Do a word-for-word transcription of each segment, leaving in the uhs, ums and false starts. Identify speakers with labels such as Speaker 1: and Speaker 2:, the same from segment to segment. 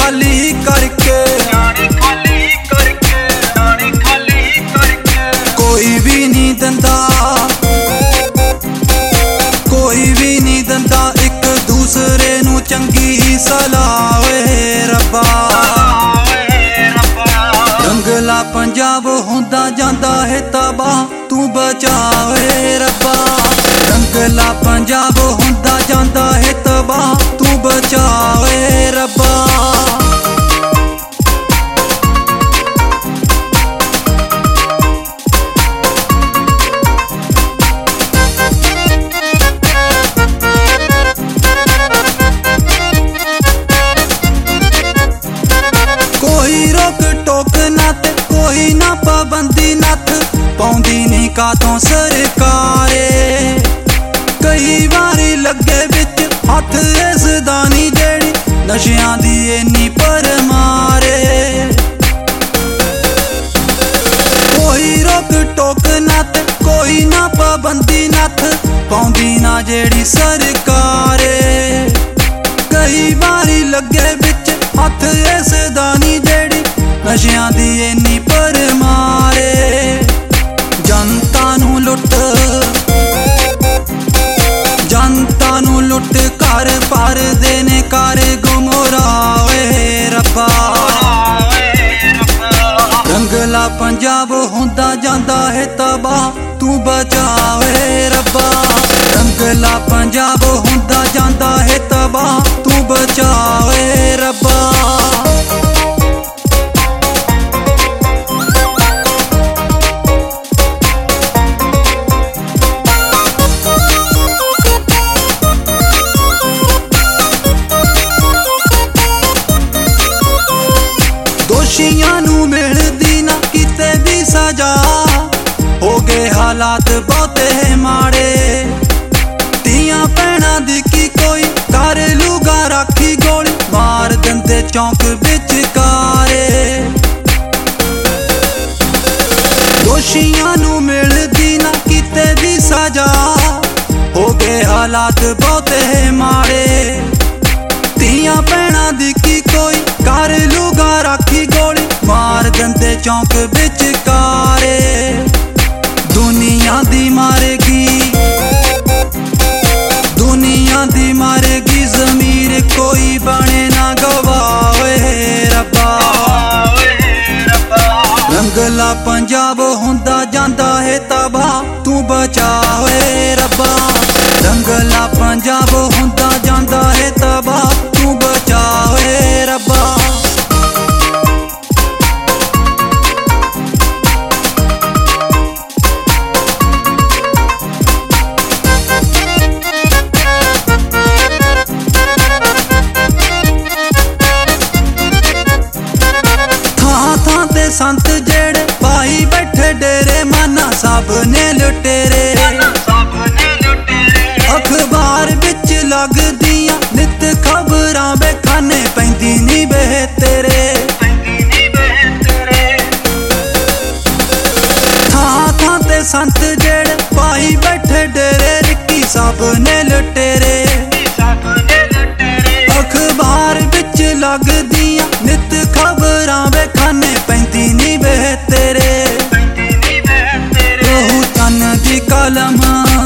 Speaker 1: खाली करके,
Speaker 2: खाली करके, खाली करके।
Speaker 1: कोई भी नहीं दंदा, कोई भी नहीं दंदा एक दूसरे नू चंगी सलाह वे रब्बा। रंगला पंजाब हुंदा जांदा है तबाह, तू बचावे रब्बा। रंगला पंजाब हुंदा जांदा है तबाह, तू बचावे रब्बा। कोई रोक टोक नत, कोई ना पाबंदी नथ पाउंदी नहीं कातों सरकारे। कई बारी लगे बिच हथ इस दानी जेड़ी नशियां दी इन्नी पर मारे। कोई रोक टोक नत, कोई ना पाबंदी नथ पाउंदी ना जेड़ी सरकारे। कई बारी लगे बिच हथ इस दानी जेड़ी नशियां दी इन्नी पर मारे। जनता नू लुट, जनता नू लुट कर पर देने कर गुमरावे रब्बा। रंगला पंजाब हुंदा जांदा है तबाह, तू बचावे रब्बा। रंगला पंजाब हुंदा जांदा है तबाह, तू बचावे रब्बा। दोषियां नू मिलदी ना किते भी सजा, हो गए हालात बहुते माड़े। तियां भैणां दी की कोई कर लूगा राखी गोली, मार दिंदे चौंक बिच कारे। दोषियां नू मिलदी ना किते भी सजा, हो गए हालात बहुते माड़े। तियां भैणां दी की कोई कर लूगा राखी गोली, मार दिंदे चौंक बिच कारे। दुनिया दी मारेगी, दुनिया दी मारेगी ज़मीर कोई बने ना गवावे रब्बा। रंगला पंजाब हुंदा जांदा है तबाह, तू बचावे रब्बा। रंगला पंजाब हुंदा जांदा है तबाह, तू बचावे रब्बा। संत जेड़े पाई बैठे डेरे, माना सब ने लुटेरे। अखबार बिच लगदियां नित खबरां बेखाने पैंदी नी बे तेरे। थां थां ते संत जेड़े पाई बैठे डेरे, रिक्की सब ने लुटेरे। अखबार बिच लगदियां नित खबरां बेखाने पैंदी नी बे तेरे। रोहू चन्न दी कलम,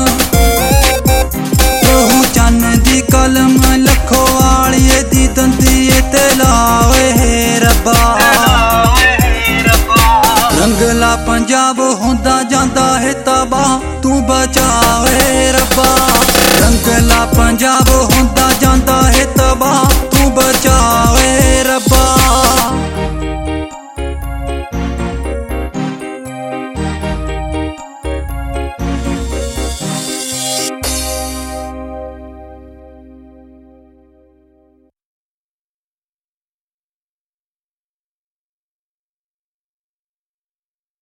Speaker 1: रोहू चन्न दी कलम लखो वालिए दी दंदी ते लावे रब्बा। रंगला पंजाब हुंदा जांदा है तबाह, तू बचावे रब्बा। रंगला पंजाब